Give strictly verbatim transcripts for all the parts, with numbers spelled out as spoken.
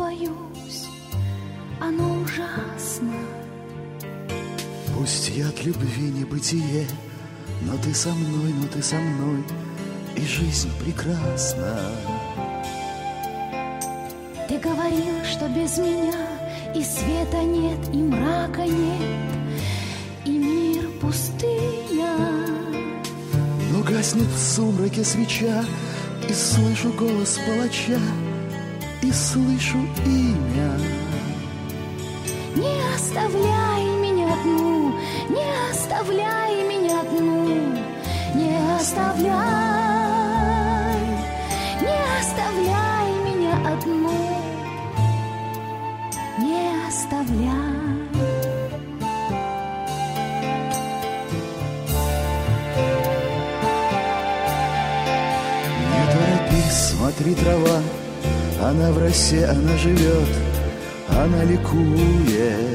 боюсь, оно ужасно. Пусть я от любви небытие, но ты со мной, но ты со мной, и жизнь прекрасна. Ты говорил, что без меня и света нет, и мрака нет, и мир пустыня. Но гаснет в сумраке свеча, и слышу голос палача, и слышу имя. Не оставляй меня одну, не оставляй меня одну, не оставляй, не оставляй меня одну, не оставляй. Не торопись, смотри, трава, она в росе, она живет, она ликует.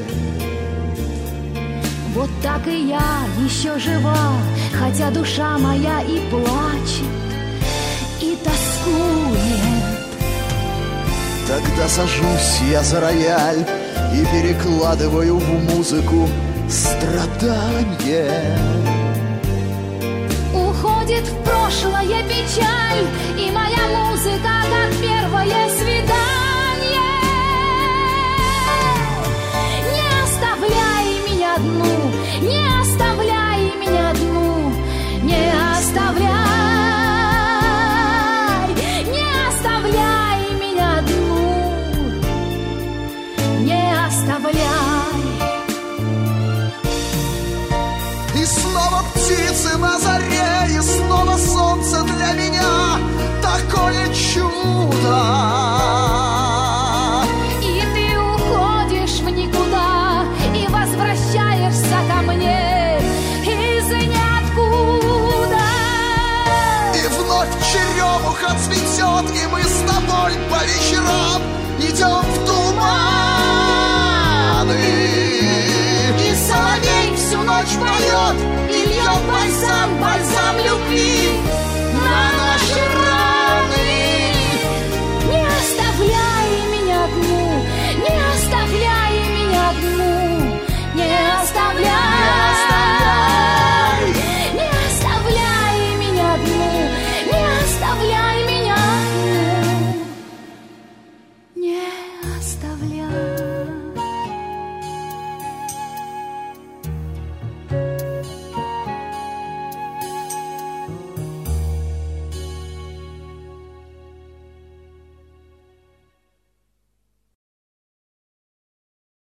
Вот так и я еще жива, хотя душа моя и плачет, и тоскует. Тогда сажусь я за рояль и перекладываю в музыку страдания. Уходит в прошлое печаль, и моя музыка, как первое свидание. Не оставляй меня одну, не оставляй меня одну, не оставляй, не оставляй меня одну, не оставляй. И снова птицы на заре, и снова солнце для меня такое чудо. И ты уходишь в никуда и возвращаешься ко мне из ниоткуда. И вновь черемуха цветет, и мы с тобой по вечерам идем